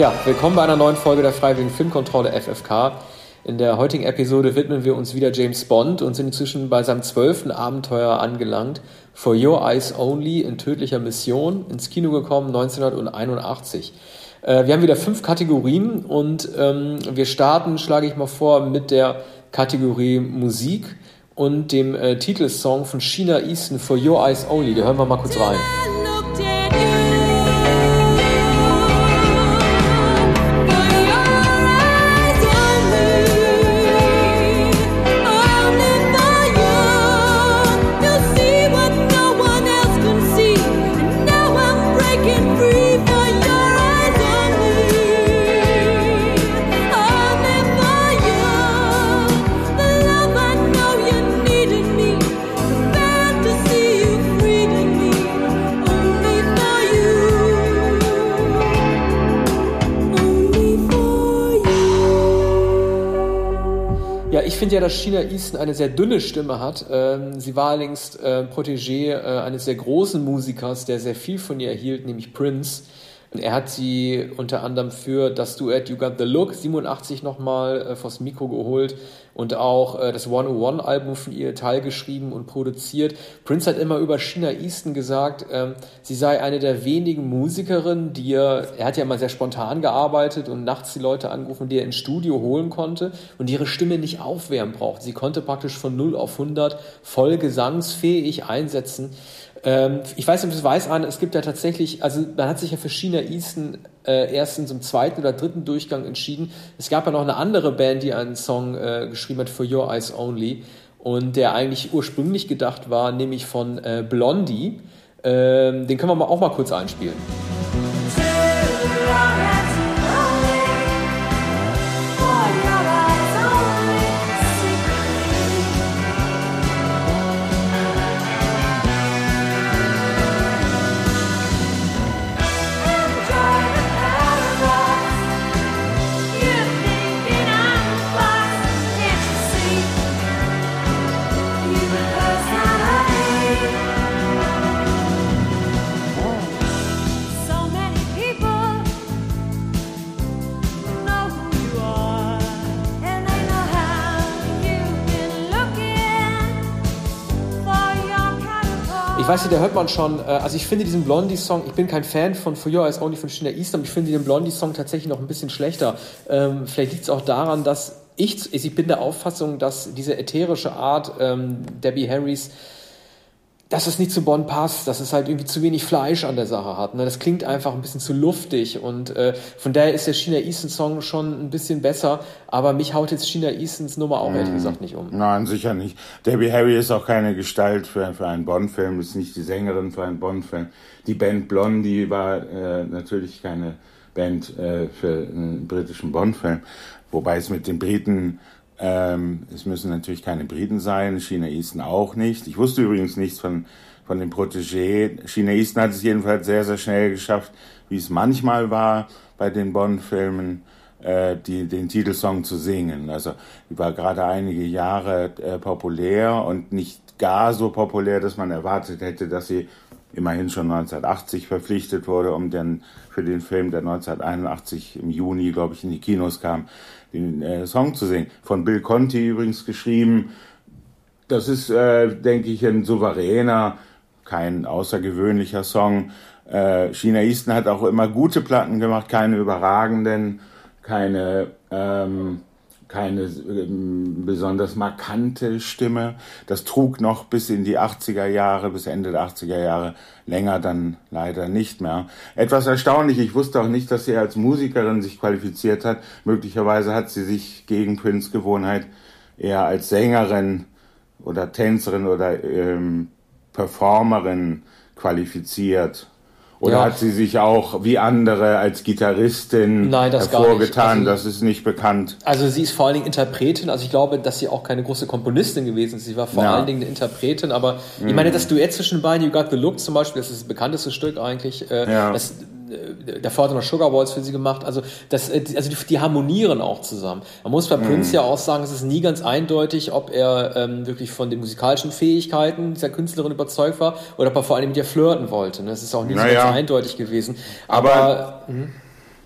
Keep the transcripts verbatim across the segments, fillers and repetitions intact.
Ja, willkommen bei einer neuen Folge der Freiwilligen Filmkontrolle F F K. In der heutigen Episode widmen wir uns wieder James Bond und sind inzwischen bei seinem zwölften Abenteuer angelangt. For Your Eyes Only in tödlicher Mission, ins Kino gekommen neunzehnhunderteinundachtzig. Äh, wir haben wieder fünf Kategorien und ähm, wir starten, schlage ich mal vor, mit der Kategorie Musik und dem äh, Titelsong von Sheena Easton, For Your Eyes Only. Da hören wir mal kurz rein. Ich finde ja, dass Sheena Easton eine sehr dünne Stimme hat. Ähm, sie war allerdings äh, Protégé äh, eines sehr großen Musikers, der sehr viel von ihr erhielt, nämlich Prince. Er hat sie unter anderem für das Duett You Got the Look siebenundachtzig nochmal äh, vors Mikro geholt und auch äh, das hundertundeins-Album von ihr teilgeschrieben und produziert. Prince hat immer über Sheena Easton gesagt, ähm, sie sei eine der wenigen Musikerinnen, die er, er hat ja immer sehr spontan gearbeitet und nachts die Leute angerufen, die er ins Studio holen konnte und ihre Stimme nicht aufwärmen braucht. Sie konnte praktisch von null auf hundert voll gesangsfähig einsetzen. Ähm, ich weiß nicht, ob du es weißt, Arne, es gibt ja tatsächlich, also man hat sich ja für Sheena Easton äh, erst in so einem zweiten oder dritten Durchgang entschieden. Es gab ja noch eine andere Band, die einen Song äh, geschrieben hat, For Your Eyes Only, und der eigentlich ursprünglich gedacht war, nämlich von äh, Blondie. Ähm, den können wir mal auch mal kurz einspielen. Ich weiß nicht, da hört man schon, also ich finde diesen Blondie-Song, ich bin kein Fan von For Your Eyes Only von Sheena Easton, aber ich finde den Blondie-Song tatsächlich noch ein bisschen schlechter. Ähm, vielleicht liegt es auch daran, dass ich, ich bin der Auffassung, dass diese ätherische Art ähm, Debbie Harrys, dass es nicht zu Bond passt, dass es halt irgendwie zu wenig Fleisch an der Sache hat. Ne? Das klingt einfach ein bisschen zu luftig und äh, von daher ist der Sheena Easton Song schon ein bisschen besser, aber mich haut jetzt Sheena Eastons Nummer auch ehrlich gesagt nicht um. Nein, sicher nicht. Debbie Harry ist auch keine Gestalt für, für einen Bond-Film, ist nicht die Sängerin für einen Bond-Film. Die Band Blondie war äh, natürlich keine Band äh, für einen britischen Bond-Film, wobei es mit den Briten Ähm, es müssen natürlich keine Briten sein, Sheena Easton auch nicht. Ich wusste übrigens nichts von, von dem Protégé. Sheena Easton hat es jedenfalls sehr, sehr schnell geschafft, wie es manchmal war bei den Bond-Filmen, äh, die, den Titelsong zu singen. Also, die war gerade einige Jahre äh, populär und nicht gar so populär, dass man erwartet hätte, dass sie immerhin schon neunzehnhundertachtzig verpflichtet wurde, um dann für den Film, der neunzehnhunderteinundachtzig im Juni, glaube ich, in die Kinos kam, den äh, Song zu singen. Von Bill Conti übrigens geschrieben. Das ist, äh, denke ich, ein souveräner, kein außergewöhnlicher Song. Äh, Sheena Easton hat auch immer gute Platten gemacht, keine überragenden, keine ähm, keine ähm, besonders markante Stimme. Das trug noch bis in die achtziger Jahre, bis Ende der achtziger Jahre, länger dann leider nicht mehr. Etwas erstaunlich, ich wusste auch nicht, dass sie als Musikerin sich qualifiziert hat. Möglicherweise hat sie sich gegen Prince Gewohnheit eher als Sängerin oder Tänzerin oder ähm, Performerin qualifiziert. Oder ja. Hat sie sich auch wie andere als Gitarristin Nein, das hervorgetan? Also, das ist nicht bekannt. Also sie ist vor allen Dingen Interpretin. Also ich glaube, dass sie auch keine große Komponistin gewesen ist. Sie war vor ja. allen Dingen eine Interpretin. Aber mhm. ich meine, das Duett zwischen beiden, You Got the Look zum Beispiel, das ist das bekannteste Stück eigentlich. Äh, ja. das, davor hat er noch Sugar Boys für sie gemacht. Also, das, also die, die harmonieren auch zusammen. Man muss bei mhm. Prince ja auch sagen, es ist nie ganz eindeutig, ob er ähm, wirklich von den musikalischen Fähigkeiten dieser Künstlerin überzeugt war oder ob er vor allem mit ihr flirten wollte. Das ist auch nie so naja. ganz eindeutig gewesen. Aber, Aber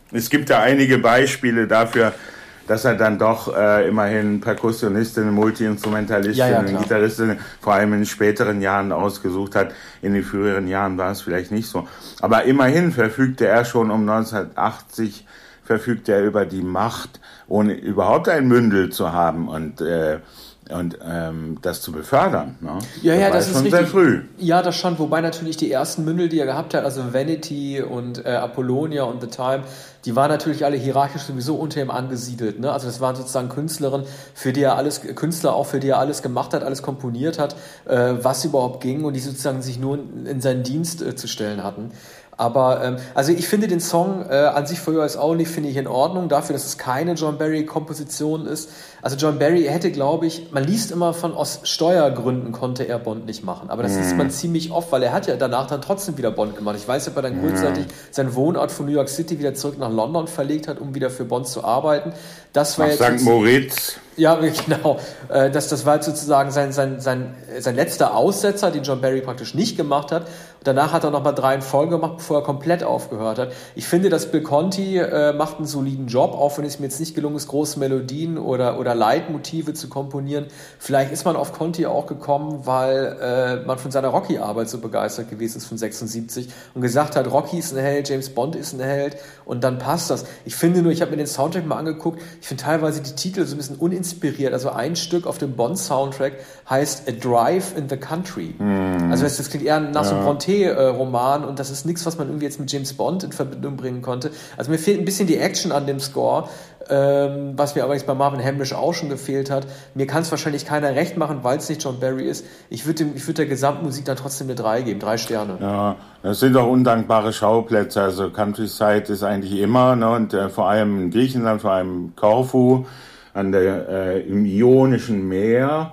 es gibt da einige Beispiele dafür, dass er dann doch äh, immerhin Perkussionistin, Multi-Instrumentalistin, ja, ja, Gitarristin vor allem in späteren Jahren ausgesucht hat. In den früheren Jahren war es vielleicht nicht so. Aber immerhin verfügte er schon um neunzehnhundertachtzig verfügte er über die Macht, ohne überhaupt ein Mündel zu haben und äh, und ähm, das zu befördern. Ne? Ja, ja, das, das ist schon sehr früh. Ja, das schon. Wobei natürlich die ersten Mündel, die er gehabt hat, also Vanity und äh, Apollonia und The Time, die waren natürlich alle hierarchisch sowieso unter ihm angesiedelt. Ne? Also das waren sozusagen Künstlerinnen, für die er alles, Künstler auch, für die er alles gemacht hat, alles komponiert hat, äh, was überhaupt ging und die sozusagen sich nur in, in seinen Dienst äh, zu stellen hatten. Aber, ähm, also ich finde den Song äh, an sich For Your Eyes Only finde ich in Ordnung, dafür, dass es keine John Barry-Komposition ist. Also John Barry hätte, glaube ich, man liest immer von, aus Steuergründen konnte er Bond nicht machen. Aber das mm. ist man ziemlich oft, weil er hat ja danach dann trotzdem wieder Bond gemacht. Ich weiß, ob er dann kurzzeitig mm. seinen Wohnort von New York City wieder zurück nach London verlegt hat, um wieder für Bond zu arbeiten. Das war nach jetzt Sankt Moritz. Ja, genau. Das, das war jetzt sozusagen sein, sein, sein, sein letzter Aussetzer, den John Barry praktisch nicht gemacht hat. Danach hat er nochmal drei in Folge gemacht, bevor er komplett aufgehört hat. Ich finde, dass Bill Conti äh, macht einen soliden Job, auch wenn es mir jetzt nicht gelungen ist, große Melodien oder, oder Leitmotive zu komponieren. Vielleicht ist man auf Conti auch gekommen, weil äh, man von seiner Rocky-Arbeit so begeistert gewesen ist von sechsundsiebzig und gesagt hat, Rocky ist ein Held, James Bond ist ein Held und dann passt das. Ich finde nur, ich habe mir den Soundtrack mal angeguckt, ich finde teilweise die Titel so ein bisschen uninspiriert. Also ein Stück auf dem Bond-Soundtrack heißt A Drive in the Country. Mm. Also das, das klingt eher nach so einem Brontë-Roman und das ist nichts, was man irgendwie jetzt mit James Bond in Verbindung bringen konnte. Also mir fehlt ein bisschen die Action an dem Score, ähm, was mir aber jetzt bei Marvin Hamlisch auch schon gefehlt hat. Mir kann es wahrscheinlich keiner recht machen, weil es nicht John Barry ist. Ich würde ich würd der Gesamtmusik dann trotzdem eine drei geben, drei Sterne. Ja, das sind auch undankbare Schauplätze. Also Countryside ist eigentlich immer, ne, und äh, vor allem in Griechenland, vor allem Korfu, an der, äh, im Ionischen Meer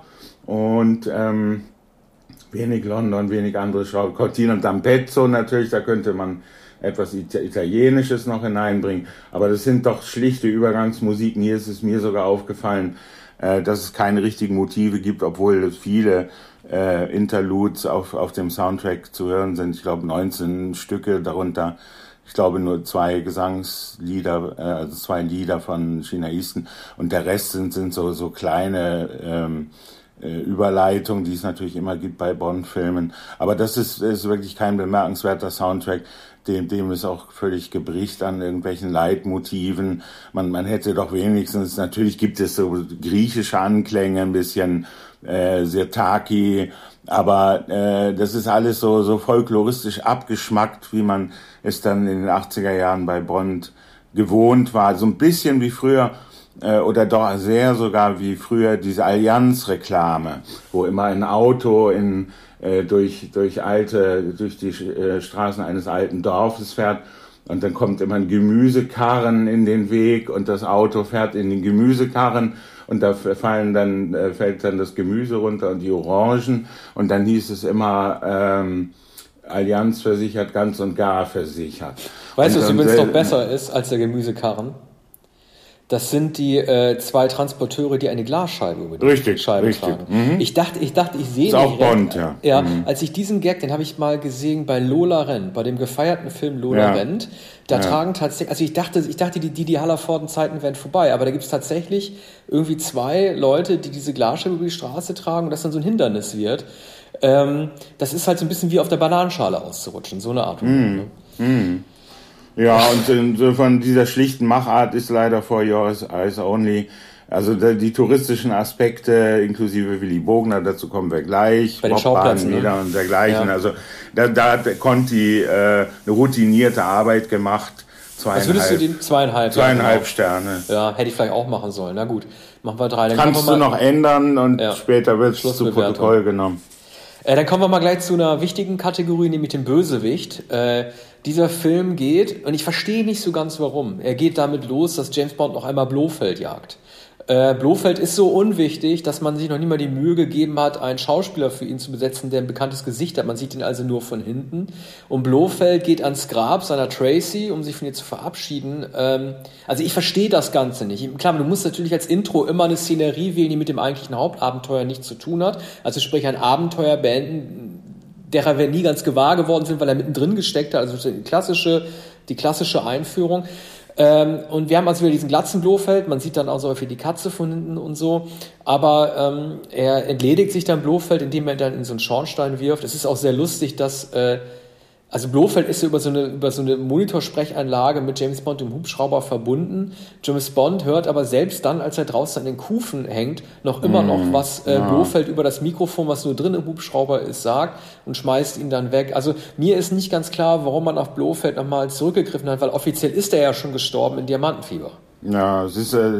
und ähm, wenig London, wenig andere Schauplätze. Cortina d'Ampezzo natürlich, da könnte man etwas Italienisches noch hineinbringen, aber das sind doch schlichte Übergangsmusiken. Hier ist es mir sogar aufgefallen, äh, dass es keine richtigen Motive gibt, obwohl es viele äh, Interludes auf, auf dem Soundtrack zu hören sind. Ich glaube neunzehn Stücke, darunter ich glaube nur zwei Gesangslieder, äh, also zwei Lieder von Sheena Easton und der Rest sind, sind so, so kleine ähm, äh, Überleitungen, die es natürlich immer gibt bei Bond-Filmen. Aber das ist, ist wirklich kein bemerkenswerter Soundtrack. Dem, dem ist auch völlig gebricht an irgendwelchen Leitmotiven. Man, man hätte doch wenigstens, natürlich gibt es so griechische Anklänge, ein bisschen äh, Sirtaki, aber äh, das ist alles so, so folkloristisch abgeschmackt, wie man es dann in den achtziger Jahren bei Bond gewohnt war. So ein bisschen wie früher, äh, oder doch sehr sogar wie früher diese Allianz-Reklame, wo immer ein Auto in durch durch alte durch die äh, Straßen eines alten Dorfes fährt und dann kommt immer ein Gemüsekarren in den Weg und das Auto fährt in den Gemüsekarren und da fallen dann äh, fällt dann das Gemüse runter und die Orangen und dann hieß es immer ähm, Allianz versichert, ganz und gar versichert. Weißt du, was übrigens äh, noch besser ist als der Gemüsekarren? Das sind die äh, zwei Transporteure, die eine Glasscheibe über die richtig, Scheibe richtig. tragen. Mhm. Ich dachte, ich dachte, ich sehe ist auch Bond, ja. Ja, mhm. als ich diesen Gag, den habe ich mal gesehen bei Lola Rent, bei dem gefeierten Film Lola ja. Rent. Da ja. tragen tatsächlich, also ich dachte, ich dachte, die Didi Hallervorden-Zeiten wären vorbei, aber da gibt es tatsächlich irgendwie zwei Leute, die diese Glasscheibe über die Straße tragen und das dann so ein Hindernis wird. Ähm, das ist halt so ein bisschen wie auf der Bananenschale auszurutschen, so eine Art. Mhm. Ne? Mhm. Ja, und insofern dieser schlichten Machart ist leider For Your Eyes Only. Also die touristischen Aspekte, inklusive Willy Bogner, dazu kommen wir gleich. Bei den Schauplätzen, ne? Und dergleichen. Ja. Also da, da hat Conti äh, eine routinierte Arbeit gemacht. Was würdest du den zweieinhalb? Zweieinhalb ja, genau. Sterne. Ja, hätte ich vielleicht auch machen sollen. Na gut, machen wir drei. Dann kannst wir du noch ändern und ja. später wird es zu Protokoll genommen. Äh, dann kommen wir mal gleich zu einer wichtigen Kategorie, nämlich dem Bösewicht. Äh, dieser Film geht, und ich verstehe nicht so ganz warum, er geht damit los, dass James Bond noch einmal Blofeld jagt. Äh, Blofeld ist so unwichtig, dass man sich noch nie mal die Mühe gegeben hat, einen Schauspieler für ihn zu besetzen, der ein bekanntes Gesicht hat. Man sieht ihn also nur von hinten. Und Blofeld geht ans Grab seiner Tracy, um sich von ihr zu verabschieden. Ähm, also ich verstehe das Ganze nicht. Klar, du musst natürlich als Intro immer eine Szenerie wählen, die mit dem eigentlichen Hauptabenteuer nichts zu tun hat. Also sprich ein Abenteuer beenden, derer wir nie ganz gewahr geworden sind, weil er mittendrin gesteckt hat. Also die klassische, die klassische Einführung. Ähm, und wir haben also wieder diesen glatzen Blofeld, man sieht dann auch so viel die Katze von hinten und so, aber ähm, er entledigt sich dann Blofeld, indem er ihn dann in so einen Schornstein wirft. Es ist auch sehr lustig, dass, äh, also Blofeld ist ja über so eine, über so eine Monitorsprechanlage mit James Bond im Hubschrauber verbunden. James Bond hört aber selbst dann, als er draußen an den Kufen hängt, noch immer mm, noch, was äh, ja. Blofeld über das Mikrofon, was nur drin im Hubschrauber ist, sagt und schmeißt ihn dann weg. Also mir ist nicht ganz klar, warum man auf Blofeld nochmal zurückgegriffen hat, weil offiziell ist er ja schon gestorben in Diamantenfieber. Ja, es ist äh,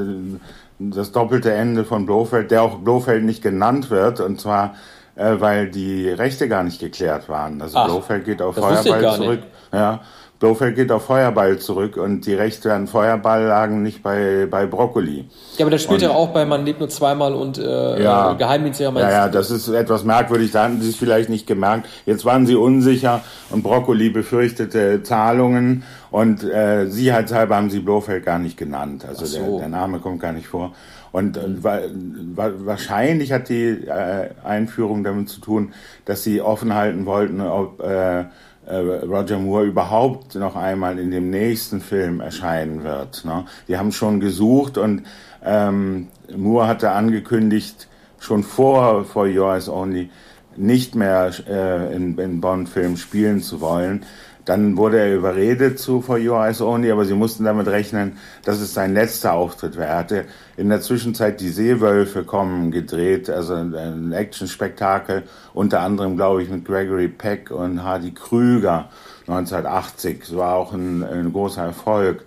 das doppelte Ende von Blofeld, der auch Blofeld nicht genannt wird, und zwar Äh, weil die Rechte gar nicht geklärt waren. Also Ach, Blofeld geht auf Feuerball zurück. Ja, Blofeld geht auf Feuerball zurück und die Rechte an Feuerball lagen nicht bei, bei Broccoli. Ja, aber das spielt und, ja auch bei Man lebt nur zweimal und äh, ja, Geheimdienst. Ja, ja, das ist etwas merkwürdig. Da hatten sie es vielleicht nicht gemerkt. Jetzt waren sie unsicher und Broccoli befürchtete Zahlungen und äh, sicherheitshalber haben sie Blofeld gar nicht genannt. Also so. der, der Name kommt gar nicht vor. Und äh, wa, wa, wahrscheinlich hat die äh, Einführung damit zu tun, dass sie offen halten wollten, ob äh, äh, Roger Moore überhaupt noch einmal in dem nächsten Film erscheinen wird. Ne? Die haben schon gesucht und ähm, Moore hatte angekündigt, schon vor For Your Eyes Only nicht mehr äh, in, in Bond-Filmen spielen zu wollen. Dann wurde er überredet zu For Your Eyes Only, aber sie mussten damit rechnen, dass es sein letzter Auftritt wäre. Er hatte in der Zwischenzeit die Seewölfe kommen gedreht, also ein Action-Spektakel, unter anderem, glaube ich, mit Gregory Peck und Hardy Krüger neunzehnhundertachtzig. Das war auch ein, ein großer Erfolg.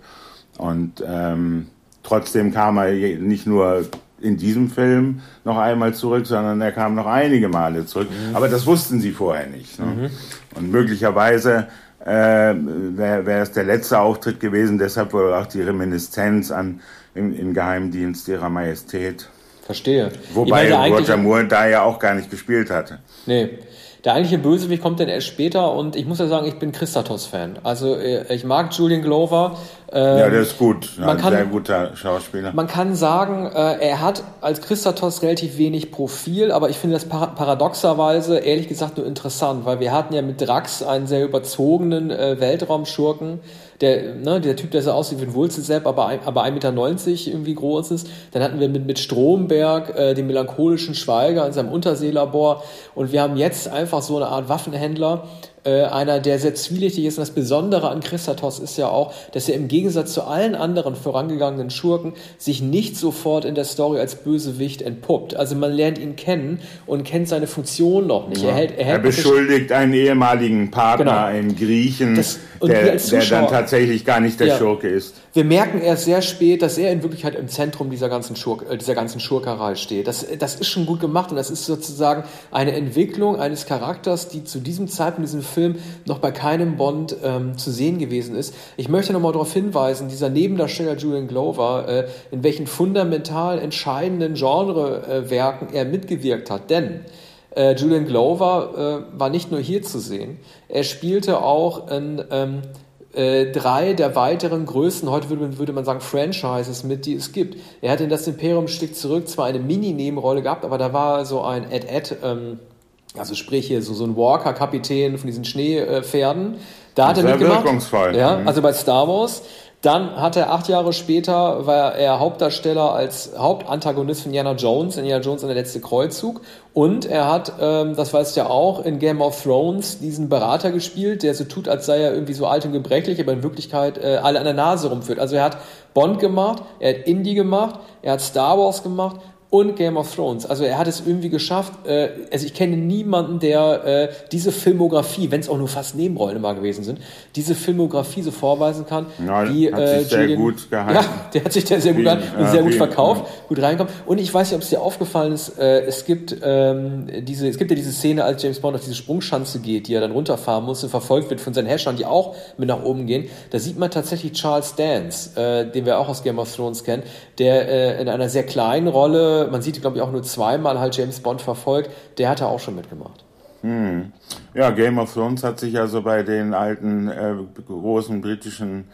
Und ähm, trotzdem kam er nicht nur in diesem Film noch einmal zurück, sondern er kam noch einige Male zurück. Mhm. Aber das wussten sie vorher nicht. Ne? Mhm. Und möglicherweise äh, wäre wär es der letzte Auftritt gewesen, deshalb wohl auch die Reminiszenz an im, im Geheimdienst ihrer Majestät. Verstehe. Wobei Roger Moore da ja auch gar nicht gespielt hatte. Nee. Der eigentliche Bösewicht kommt dann erst später und ich muss ja sagen, ich bin Christatos-Fan. Also ich mag Julian Glover. Ähm, ja, der ist gut. Ja, ein sehr guter Schauspieler. Man kann sagen, äh, er hat als Christatos relativ wenig Profil, aber ich finde das par- paradoxerweise ehrlich gesagt nur interessant, weil wir hatten ja mit Drax einen sehr überzogenen äh, Weltraumschurken, der, ne, der Typ, der so aussieht wie ein Wurzelsepp, aber, ein, aber ein Meter neunzig irgendwie groß ist. Dann hatten wir mit, mit Stromberg äh, den melancholischen Schweiger in seinem Unterseelabor und wir haben jetzt einfach so eine Art Waffenhändler, äh, einer, der sehr zwielichtig ist. Und das Besondere an Christatos ist ja auch, dass er im Gegensatz zu allen anderen vorangegangenen Schurken sich nicht sofort in der Story als Bösewicht entpuppt. Also man lernt ihn kennen und kennt seine Funktion noch nicht. Ja. Er, hält, er, hält er beschuldigt einen ehemaligen Partner, genau. einen Griechen, das, der, der dann tatsächlich gar nicht der ja. Schurke ist. Wir merken erst sehr spät, dass er in Wirklichkeit im Zentrum dieser ganzen, Schurk, äh, dieser ganzen Schurkerei steht. Das, das ist schon gut gemacht und das ist sozusagen eine Entwicklung eines Charakters, die zu diesem Zeitpunkt in diesem Film noch bei keinem Bond ähm, zu sehen gewesen ist. Ich möchte nochmal darauf hinweisen, dieser Nebendarsteller Julian Glover, äh, in welchen fundamental entscheidenden Genrewerken äh, er mitgewirkt hat. Denn äh, Julian Glover äh, war nicht nur hier zu sehen, er spielte auch in ähm, Äh, drei der weiteren größten, heute würde man, würde man sagen, Franchises mit, die es gibt. Er hat in Das Imperium schlägt zurück zwar eine Mini-Nebenrolle gehabt, aber da war so ein Ed-Ed, ähm, also sprich hier so, so ein Walker-Kapitän von diesen Schneepferden. Da hat er mitgemacht. Wirkungsvoll. Ja, also bei Star Wars. Dann hat er acht Jahre später, war er Hauptdarsteller als Hauptantagonist von Indiana Jones, Indiana Jones und der letzte Kreuzzug. Und er hat, ähm, das weißt du ja auch, in Game of Thrones diesen Berater gespielt, der so tut, als sei er irgendwie so alt und gebrechlich, aber in Wirklichkeit äh, alle an der Nase rumführt. Also er hat Bond gemacht, er hat Indie gemacht, er hat Star Wars gemacht und Game of Thrones. Also er hat es irgendwie geschafft, äh, also ich kenne niemanden, der äh, diese Filmografie, wenn es auch nur fast Nebenrollen immer gewesen sind, diese Filmografie so vorweisen kann. Ja, die, hat äh, sich sehr Julian, gut gehalten. Ja, der hat sich da sehr gut gehalten und ja, sehr gut wie, verkauft, ja. gut reinkommt. Und ich weiß nicht, ob es dir aufgefallen ist, äh, es gibt ähm, diese, es gibt ja diese Szene, als James Bond auf diese Sprungschanze geht, die er dann runterfahren muss und verfolgt wird von seinen Herrschern, die auch mit nach oben gehen. Da sieht man tatsächlich Charles Dance, äh, den wir auch aus Game of Thrones kennen, der äh, in einer sehr kleinen Rolle, man sieht, glaube ich, auch nur zweimal halt James Bond verfolgt, der hat er auch schon mitgemacht. Hm. Ja, Game of Thrones hat sich also bei den alten, äh, großen britischen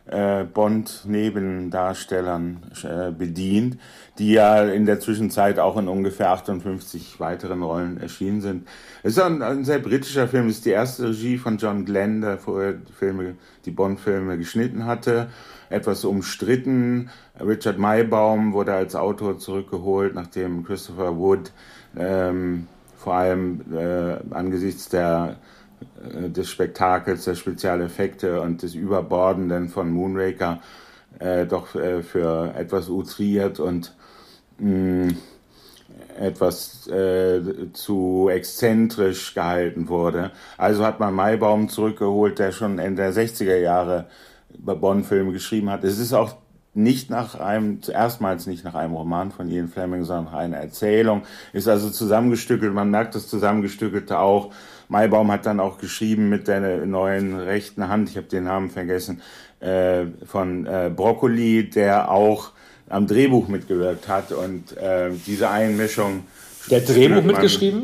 äh, Bond-Nebendarstellern äh, bedient, die ja in der Zwischenzeit auch in ungefähr achtundfünfzig weiteren Rollen erschienen sind. Es ist ein, ein sehr britischer Film, es ist die erste Regie von John Glenn, der vorher die, Filme, die Bond-Filme geschnitten hatte. Etwas umstritten. Richard Maibaum wurde als Autor zurückgeholt, nachdem Christopher Wood ähm, vor allem äh, angesichts der, äh, des Spektakels, der Spezialeffekte und des Überbordenden von Moonraker äh, doch äh, für etwas outriert und mh, etwas äh, zu exzentrisch gehalten wurde. Also hat man Maibaum zurückgeholt, der schon Ende der sechziger Jahre über Bond-Filme geschrieben hat. Es ist auch nicht nach einem, erstmals nicht nach einem Roman von Ian Fleming, sondern nach einer Erzählung, ist also zusammengestückelt, man merkt das Zusammengestückelte auch. Maibaum hat dann auch geschrieben mit der neuen rechten Hand, ich habe den Namen vergessen, äh, von äh, Broccoli, der auch am Drehbuch mitgewirkt hat und äh, diese Einmischung. Der hat Drehbuch mitgeschrieben?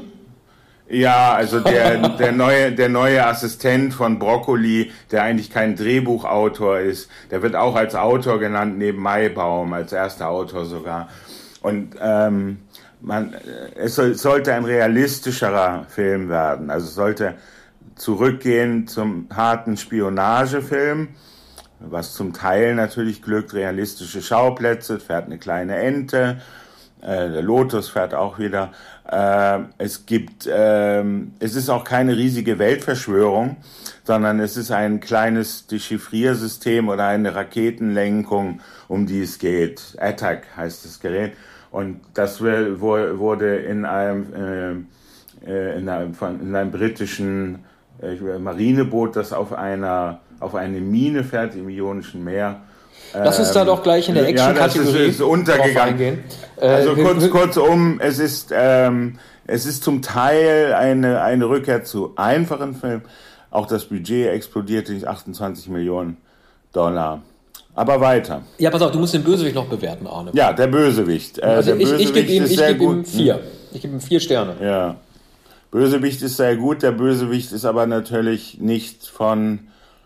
Ja, also der, der neue, der neue Assistent von Broccoli, der eigentlich kein Drehbuchautor ist, der wird auch als Autor genannt, neben Maibaum, als erster Autor sogar. Und, ähm, man, es soll, sollte ein realistischerer Film werden. Also es sollte zurückgehen zum harten Spionagefilm, was zum Teil natürlich glückt, realistische Schauplätze, fährt eine kleine Ente, äh, der Lotus fährt auch wieder. Äh, es gibt, äh, es ist auch keine riesige Weltverschwörung, sondern es ist ein kleines Dechiffriersystem oder eine Raketenlenkung, um die es geht. Attack heißt das Gerät. Und das wurde in einem, äh, in einem, in einem britischen äh, Marineboot, das auf einer, auf eine Mine fährt im Ionischen Meer. Lass uns da doch gleich in der Action-Kategorie ja, das ist, ist untergegangen. Also kurz, kurzum, es ist, ähm, es ist zum Teil eine, eine Rückkehr zu einfachen Filmen. Auch das Budget explodierte nicht, achtundzwanzig Millionen Dollar. Aber weiter. Ja, pass auf, du musst den Bösewicht noch bewerten, Arne. Ja, der Bösewicht. Äh, also der ich, Bösewicht ich gebe ihm, ist ich sehr geb gut. ihm vier. Ich gebe ihm vier Sterne. Ja. Bösewicht ist sehr gut. Der Bösewicht ist aber natürlich nicht von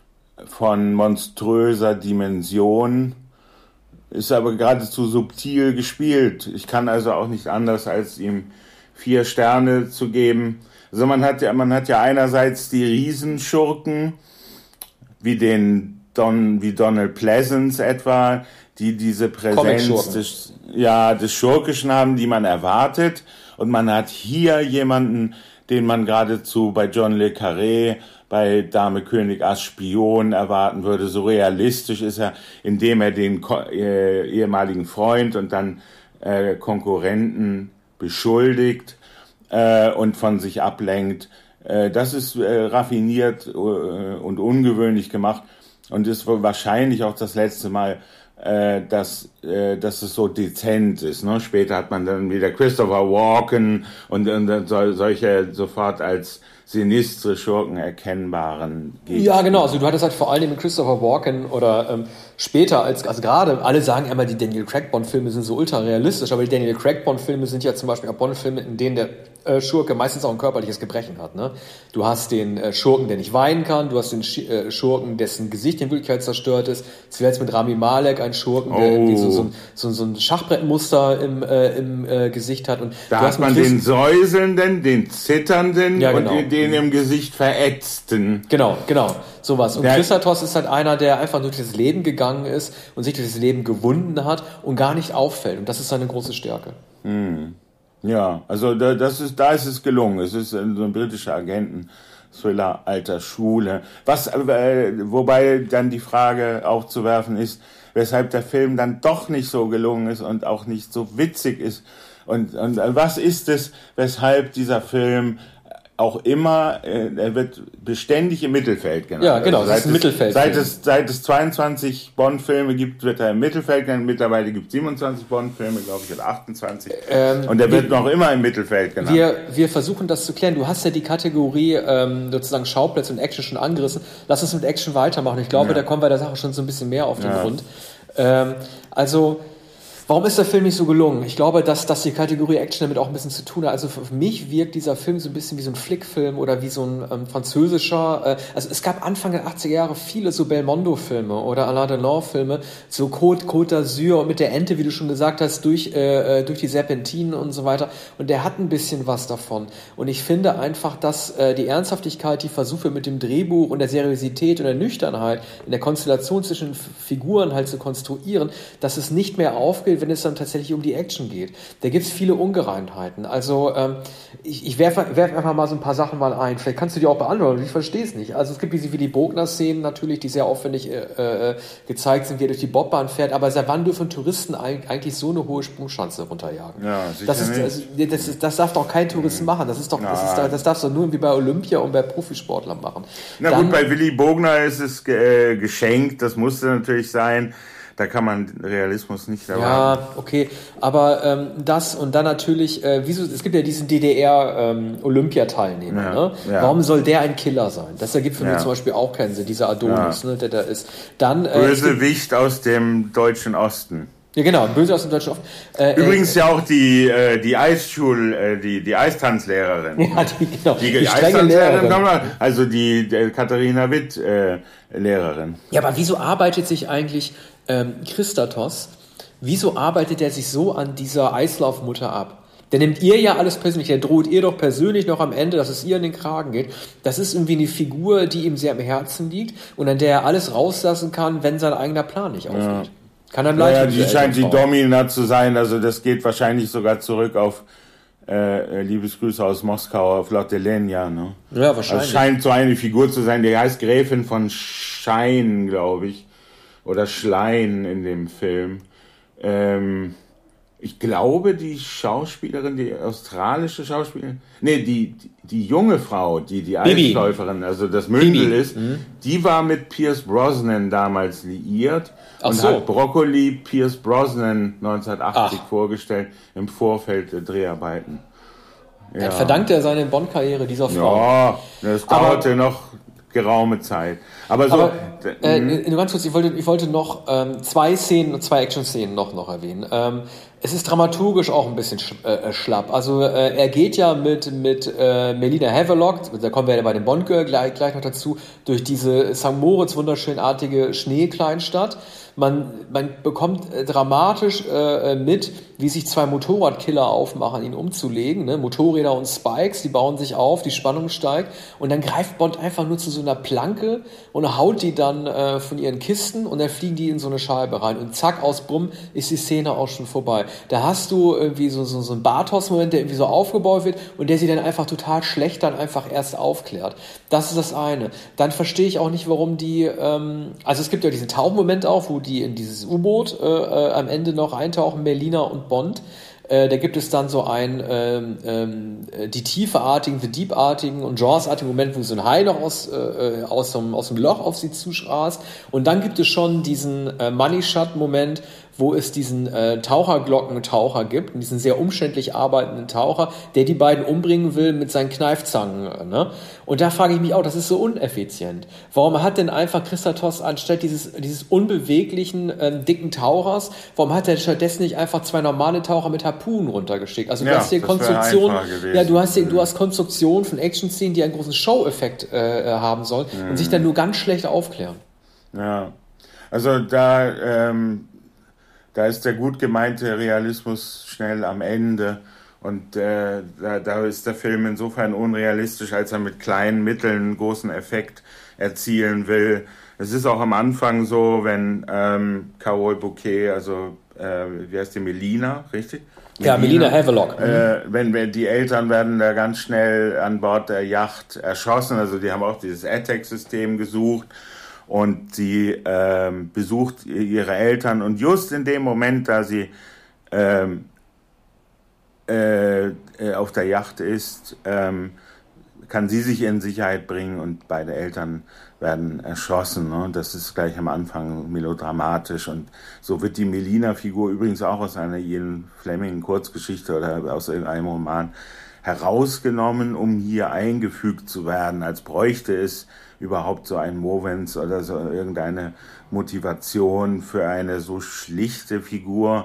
von monströser Dimension, ist aber geradezu subtil gespielt. Ich kann also auch nicht anders, als ihm vier Sterne zu geben. Also man hat ja, man hat ja einerseits die Riesenschurken, wie den Don, wie Donald Pleasence etwa, die diese Präsenz des, ja, des Schurkischen haben, die man erwartet. Und man hat hier jemanden, den man geradezu bei John le Carré, bei Dame König Ass Spion erwarten würde. So realistisch ist er, indem er den äh, ehemaligen Freund und dann äh, Konkurrenten beschuldigt äh, und von sich ablenkt. Äh, das ist äh, raffiniert äh, und ungewöhnlich gemacht und ist wahrscheinlich auch das letzte Mal, äh, dass, äh, dass es so dezent ist. Ne? Später hat man dann wieder Christopher Walken und, und so, solche sofort als sinistre Schurken erkennbaren Gegner. Ja, genau. Also du hattest halt vor allem mit Christopher Walken oder ähm, später, als also gerade, alle sagen immer, die Daniel Craig Bond-Filme sind so ultra realistisch, aber die Daniel Craig Bond-Filme sind ja zum Beispiel auch Bond-Filme, in denen der äh, Schurke meistens auch ein körperliches Gebrechen hat. Ne? Du hast den äh, Schurken, der nicht weinen kann, du hast den Sch- äh, Schurken, dessen Gesicht in Wirklichkeit zerstört ist. Es wäre jetzt mit Rami Malek ein Schurken, der oh. irgendwie so, so, so, so ein Schachbrettmuster im, äh, im äh, Gesicht hat. Und da hat man den säuselnden, den zitternden ja, genau. und den, den im Gesicht verätzten. Genau, genau. Sowas. Und der, Chrysatos ist halt einer, der einfach durch das Leben gegangen ist und sich durch das Leben gewunden hat und gar nicht auffällt. Und das ist seine große Stärke. Hm. Ja, also da, das ist, da ist es gelungen. Es ist so ein britischer Agenten-Thriller alter Schule. Was, äh, wobei dann die Frage aufzuwerfen ist, weshalb der Film dann doch nicht so gelungen ist und auch nicht so witzig ist. Und, und was ist es, weshalb dieser Film auch immer, äh, er wird beständig im Mittelfeld genannt. Ja, genau, also das ist ein Mittelfeld. Seit es, seit es zweiundzwanzig Bond-Filme gibt, wird er im Mittelfeld genannt. Mittlerweile gibt es siebenundzwanzig Bond-Filme, glaube ich, oder achtundzwanzig. Ähm, und er wird wir, noch immer im Mittelfeld genannt. Wir, wir versuchen das zu klären. Du hast ja die Kategorie ähm, sozusagen Schauplätze und Action schon angerissen. Lass uns mit Action weitermachen. Ich glaube, ja. da kommen wir der Sache schon so ein bisschen mehr auf den ja. Grund. Ähm, also Warum ist der Film nicht so gelungen? Ich glaube, dass, dass die Kategorie Action damit auch ein bisschen zu tun hat. Also für mich wirkt dieser Film so ein bisschen wie so ein Flickfilm oder wie so ein ähm, französischer. Äh, also es gab Anfang der achtziger Jahre viele so Belmondo-Filme oder Alain Delon-Filme, so Côte, Côte d'Azur und mit der Ente, wie du schon gesagt hast, durch, äh, durch die Serpentinen und so weiter. Und der hat ein bisschen was davon. Und ich finde einfach, dass äh, die Ernsthaftigkeit, die Versuche mit dem Drehbuch und der Seriosität und der Nüchternheit in der Konstellation zwischen F- Figuren halt zu konstruieren, dass es nicht mehr aufgeht, wenn es dann tatsächlich um die Action geht. Da gibt es viele Ungereimtheiten. Also ähm, ich, ich werfe werf einfach mal so ein paar Sachen mal ein. Vielleicht kannst du die auch beantworten. Ich verstehe es nicht. Also es gibt diese Willy Bogner-Szenen natürlich, die sehr aufwendig äh, äh, gezeigt sind, wie er durch die Bobbahn fährt. Aber seit wann dürfen Touristen eigentlich so eine hohe Sprungschanze runterjagen? Ja, sicher das, ist, nicht. also, das, ist, das darf doch kein Tourist machen. Das ist doch, das, ist, das darfst du nur irgendwie bei Olympia und bei Profisportlern machen. Na Dann, gut, bei Willy Bogner ist es äh, geschenkt. Das musste natürlich sein. Da kann man Realismus nicht erwarten. Ja, okay, aber ähm, das und dann natürlich, äh, wieso, es gibt ja diesen D D R-Olympiateilnehmer, ähm, ja, ne? Ja. Warum soll der ein Killer sein? Das ergibt für ja. mich zum Beispiel auch keinen Sinn, dieser Adonis, ja. ne, der da ist. Dann, äh, Bösewicht aus dem deutschen Osten. Ja, genau, böse aus dem deutschen Osten. Äh, Übrigens äh, ja auch die, äh, die Eisschul, äh, die, die Eistanzlehrerin. Ja, die, genau, Die, die, die strenge Lehrerin. Lehrerin, also die, die Katharina Witt, äh, Lehrerin. Ja, aber wieso arbeitet sich eigentlich ähm, Christatos, wieso arbeitet er sich so an dieser Eislaufmutter ab? Der nimmt ihr ja alles persönlich, der droht ihr doch persönlich noch am Ende, dass es ihr in den Kragen geht. Das ist irgendwie eine Figur, die ihm sehr am Herzen liegt und an der er alles rauslassen kann, wenn sein eigener Plan nicht aufgeht. Ja. Kann er ja, ja, die scheint die Domina zu sein, also das geht wahrscheinlich sogar zurück auf äh, Liebesgrüße aus Moskau, auf Lotte Lenya, ne? Ja, wahrscheinlich. Also scheint so eine Figur zu sein, die heißt Gräfin von Schein, glaube ich, oder Schlein in dem Film. Ähm, ich glaube, die Schauspielerin, die australische Schauspielerin, nee, die, die, die junge Frau, die die Eisläuferin, also das Mündel Bibi. ist, mhm. die war mit Pierce Brosnan damals liiert Ach und so. hat Broccoli Pierce Brosnan neunzehnhundertachtzig Ach. vorgestellt im Vorfeld der Dreharbeiten. Ja. Verdankt er seine Bond-Karriere dieser Frau. Ja, das dauerte Aber, noch geraume Zeit. Aber so. Aber, äh, nur ganz kurz, ich wollte, ich wollte noch ähm, zwei Szenen, zwei Action-Szenen noch, noch erwähnen. Ähm, es ist dramaturgisch auch ein bisschen sch äh, schlapp. Also äh, er geht ja mit, mit äh, Melina Havelock, da kommen wir ja bei dem Bond-Girl gleich, gleich noch dazu, durch diese Sankt Moritz wunderschönartige Schneekleinstadt. Man, man bekommt äh, dramatisch äh, mit, wie sich zwei Motorradkiller aufmachen, ihn umzulegen. Ne? Motorräder und Spikes, die bauen sich auf, die Spannung steigt. Und dann greift Bond einfach nur zu so einer Planke und haut die dann äh, von ihren Kisten und dann fliegen die in so eine Scheibe rein. Und zack, aus Bumm ist die Szene auch schon vorbei. Da hast du irgendwie so, so, so einen Bartos-Moment, der irgendwie so aufgebaut wird und der sie dann einfach total schlecht dann einfach erst aufklärt. Das ist das eine. Dann verstehe ich auch nicht, warum die, ähm, also es gibt ja diesen Tauchmoment auch, wo die in dieses U-Boot äh, äh, am Ende noch eintauchen, Melina und Bond. Äh, da gibt es dann so ein ähm, ähm, die tieferartigen, the deepartigen und Jaws-artigen Moment, wo so ein Hai noch aus, äh, aus, dem, aus dem Loch auf sie zuschrast. Und dann gibt es schon diesen äh, Money-Shot-Moment, wo es diesen äh, Taucherglockentaucher gibt, diesen sehr umständlich arbeitenden Taucher, der die beiden umbringen will mit seinen Kneifzangen. Ne? Und da frage ich mich auch, das ist so uneffizient. Warum hat denn einfach Christatos anstatt dieses, dieses unbeweglichen, ähm, dicken Tauchers, warum hat er stattdessen nicht einfach zwei normale Taucher mit Harpunen runtergeschickt? Also du ja, hast hier Konstruktion, ja, du hast hier, du hast Konstruktion von Action-Szenen, die einen großen Show-Effekt äh, haben sollen mhm. und sich dann nur ganz schlecht aufklären. Ja, also da, ähm, da ist der gut gemeinte Realismus schnell am Ende und äh, da, da ist der Film insofern unrealistisch, als er mit kleinen Mitteln einen großen Effekt erzielen will. Es ist auch am Anfang so, wenn ähm, Carole Bouquet, also äh, wie heißt die, Melina, richtig? Ja, Melina Havelock. Äh, wenn, wenn die Eltern werden da ganz schnell an Bord der Yacht erschossen, also die haben auch dieses A T A C-System gesucht. Und sie ähm, besucht ihre Eltern und just in dem Moment, da sie ähm, äh, auf der Yacht ist, ähm, kann sie sich in Sicherheit bringen und beide Eltern werden erschossen. Ne? Das ist gleich am Anfang melodramatisch und so wird die Melina-Figur übrigens auch aus einer Ian Fleming-Kurzgeschichte oder aus irgendeinem Roman herausgenommen, um hier eingefügt zu werden, als bräuchte es überhaupt so ein Movens oder so irgendeine Motivation für eine so schlichte Figur,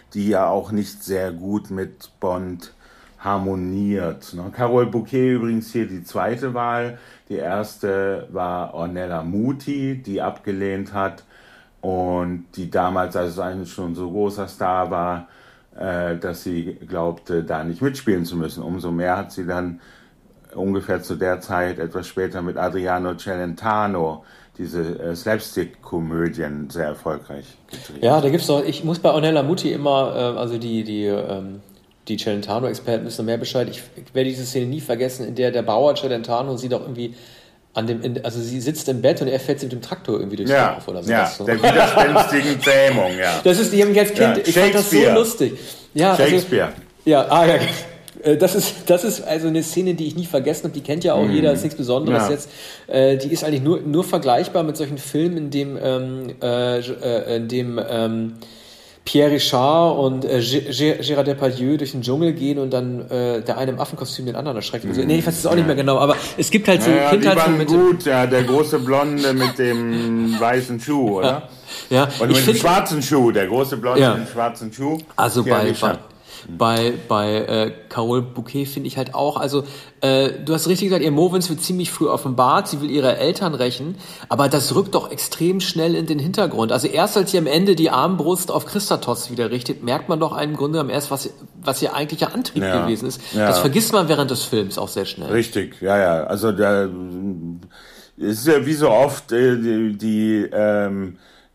die ja auch nicht sehr gut mit Bond harmoniert. Ne? Carole Bouquet übrigens hier die zweite Wahl. Die erste war Ornella Muti, die abgelehnt hat und die damals also eigentlich schon so großer Star war, äh, dass sie glaubte, da nicht mitspielen zu müssen. Umso mehr hat sie dann ungefähr zu der Zeit, etwas später mit Adriano Celentano, diese äh, Slapstick-Komödien sehr erfolgreich gedreht. Ja, da gibt's doch, ich muss bei Ornella Muti immer, äh, also die, die, ähm, die Celentano-Experten wissen mehr Bescheid. Ich, ich werde diese Szene nie vergessen, in der der Bauer Celentano sie doch irgendwie an dem, in, also sie sitzt im Bett und er fährt sie mit dem Traktor irgendwie durchs ja, Dorf oder so. Ja, so. Der widerspenstigen Zähmung, ja. Das ist, die haben mich als Kind, Ja, ich fand das so lustig. Ja, Shakespeare. Also, ja, ah ja. Das ist, das ist also eine Szene, die ich nie vergessen habe. Die kennt ja auch mm. jeder, ist nichts Besonderes ja. jetzt. Äh, die ist eigentlich nur, nur vergleichbar mit solchen Filmen, in dem, ähm, äh, in dem ähm, Pierre Richard und äh, Gérard Depardieu durch den Dschungel gehen und dann äh, der eine im Affenkostüm den anderen erschreckt. Mm. Nee, ich weiß es auch nicht mehr genau, aber es gibt halt so naja, Kindheitsfilme mit gut, ja, der große Blonde mit dem weißen Schuh, oder? Ja. ja. Und mit dem schwarzen Schuh, der große Blonde ja. mit dem schwarzen Schuh. Also bei, bei Bei, bei äh, Carole Bouquet finde ich halt auch, also äh, du hast richtig gesagt, ihr Movens wird ziemlich früh offenbart, sie will ihre Eltern rächen, aber das rückt doch extrem schnell in den Hintergrund. Also erst als sie am Ende die Armbrust auf Christatos wieder richtet, merkt man doch im Grunde genommen erst, was, was ihr eigentlicher Antrieb ja. gewesen ist. Ja. Das vergisst man während des Films auch sehr schnell. Richtig, ja, ja. Also der es ist ja wie so oft äh, die, die ähm,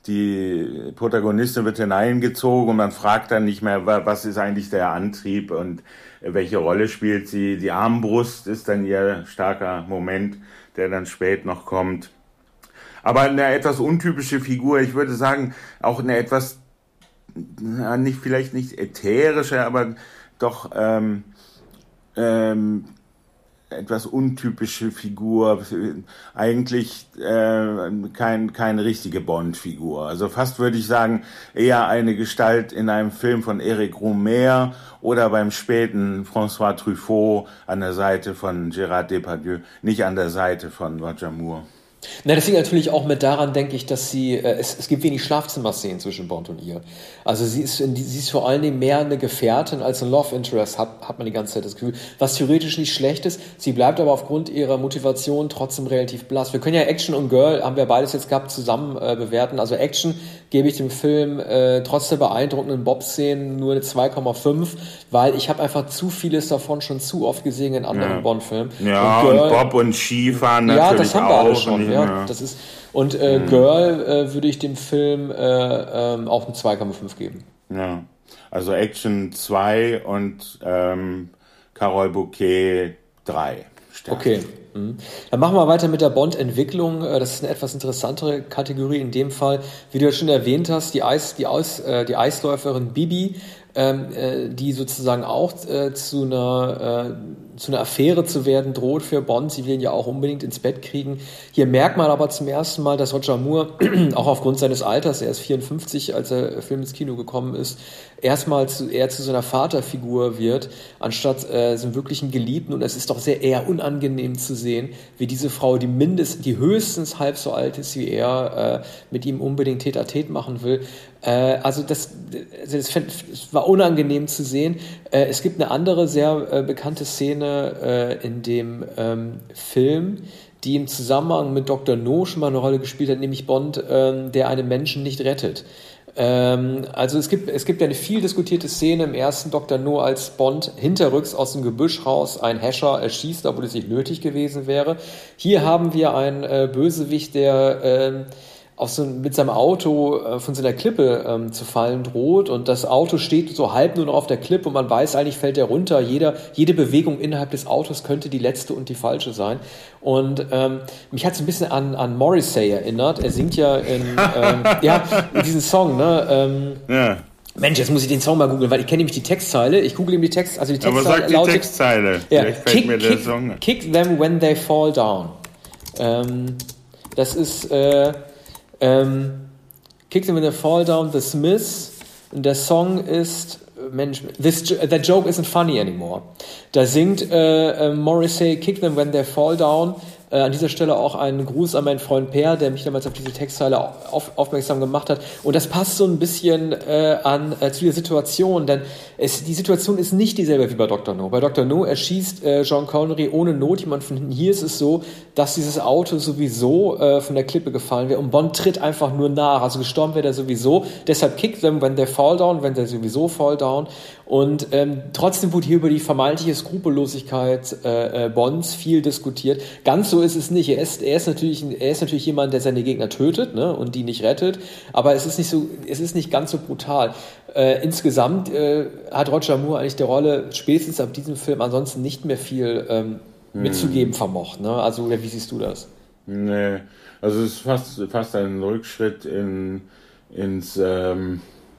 Die Protagonistin wird hineingezogen und man fragt dann nicht mehr, was ist eigentlich der Antrieb und welche Rolle spielt sie. Die Armbrust ist dann ihr starker Moment, der dann spät noch kommt. Aber eine etwas untypische Figur, ich würde sagen, auch eine etwas, nicht vielleicht nicht ätherische, aber doch ähm, ähm, etwas untypische Figur, eigentlich äh, kein, keine richtige Bond-Figur. Also fast würde ich sagen, eher eine Gestalt in einem Film von Éric Rohmer oder beim späten François Truffaut an der Seite von Gérard Depardieu, nicht an der Seite von Roger Moore. Na, das liegt natürlich auch mit daran, denke ich, dass sie, äh, es, es gibt wenig Schlafzimmerszenen zwischen Bond und ihr. Also sie ist, in die, sie ist vor allen Dingen mehr eine Gefährtin als ein Love Interest, hat, hat man die ganze Zeit das Gefühl, was theoretisch nicht schlecht ist. Sie bleibt aber aufgrund ihrer Motivation trotzdem relativ blass. Wir können ja Action und Girl, haben wir beides jetzt gehabt, zusammen äh, bewerten. Also Action gebe ich dem Film äh, trotz der beeindruckenden Bob-Szenen nur eine zwei Komma fünf, weil ich habe einfach zu vieles davon schon zu oft gesehen in anderen ja. Bond-Filmen. Ja, und, Girl, und Bob und Skifahren natürlich auch. Ja, das haben wir auch. alle schon. Ja, ja. Das ist, und äh, mhm. Girl äh, würde ich dem Film äh, ähm, auch eine zwei Komma fünf geben. Ja, also Action zwei und ähm, Carole Bouquet drei. Sterne. Okay. Mhm. Dann machen wir weiter mit der Bond-Entwicklung. Das ist eine etwas interessantere Kategorie in dem Fall. Wie du ja schon erwähnt hast, die, Eis, die, Eis, äh, die Eisläuferin Bibi, ähm, äh, die sozusagen auch äh, zu einer äh, zu einer Affäre zu werden droht für Bond. Sie will ihn ja auch unbedingt ins Bett kriegen. Hier merkt man aber zum ersten Mal, dass Roger Moore, auch aufgrund seines Alters, er ist vierundfünfzig, als der Film ins Kino gekommen ist, erstmal zu, eher zu so einer Vaterfigur wird, anstatt äh, so einen wirklichen Geliebten. Und es ist doch sehr eher unangenehm zu sehen, wie diese Frau, die mindestens, die höchstens halb so alt ist wie er, äh, mit ihm unbedingt Tête-à-Tête machen will. Äh, also das, das, das war unangenehm zu sehen. Äh, es gibt eine andere sehr äh, bekannte Szene äh, in dem ähm, Film, die im Zusammenhang mit Doktor No schon mal eine Rolle gespielt hat, nämlich Bond, ähm, der einen Menschen nicht rettet. Ähm, also es gibt, es gibt ja eine viel diskutierte Szene im ersten Doktor No, als Bond hinterrücks aus dem Gebüsch raus einen Hescher erschießt, obwohl es nicht nötig gewesen wäre. Hier haben wir einen äh, Bösewicht, der äh, auf so, mit seinem Auto äh, von so einer Klippe ähm, zu fallen droht, und das Auto steht so halb nur noch auf der Klippe und man weiß, eigentlich fällt er runter. Jeder, jede Bewegung innerhalb des Autos könnte die letzte und die falsche sein. Und ähm, mich hat es ein bisschen an, an Morrissey erinnert. Er singt ja in, ähm, ja, in diesen Song, ne? Ähm, ja. Mensch, jetzt muss ich den Song mal googeln, weil ich kenne nämlich die Textzeile. Ich google ihm die Text, also die Textzeile. Aber sag die lautet, Textzeile. Ja, Vielleicht kick, fällt mir der kick, Song. Kick them when they fall down. Ähm, das ist äh, ähm, Kick them when they fall down, The Smiths. Und der Song ist, Mensch, this, that joke isn't funny anymore. Da singt äh, äh, Morrissey Kick them when they fall down. Äh, an dieser Stelle auch einen Gruß an meinen Freund Per, der mich damals auf diese Textzeile auf, aufmerksam gemacht hat. Und das passt so ein bisschen äh, an äh, zu der Situation, denn es, die Situation ist nicht dieselbe wie bei Doktor No. Bei Doktor No erschießt äh, Sean Connery ohne Not jemand von hinten. Hier ist es so, dass dieses Auto sowieso äh, von der Klippe gefallen wäre und Bond tritt einfach nur nach. Also gestorben wäre der sowieso. Deshalb kickt them when they fall down, wenn they sowieso fall down. Und ähm, trotzdem wurde hier über die vermeintliche Skrupellosigkeit äh, äh, Bonds viel diskutiert. Ganz so ist es nicht. Er ist, er ist natürlich, er ist natürlich jemand, der seine Gegner tötet, ne, und die nicht rettet. Aber es ist nicht so, es ist nicht ganz so brutal. Äh, insgesamt äh, hat Roger Moore eigentlich der Rolle spätestens ab diesem Film ansonsten nicht mehr viel ähm, mitzugeben vermocht. Ne? Also wie siehst du das? Nee, also es ist fast, fast ein Rückschritt in, ins ähm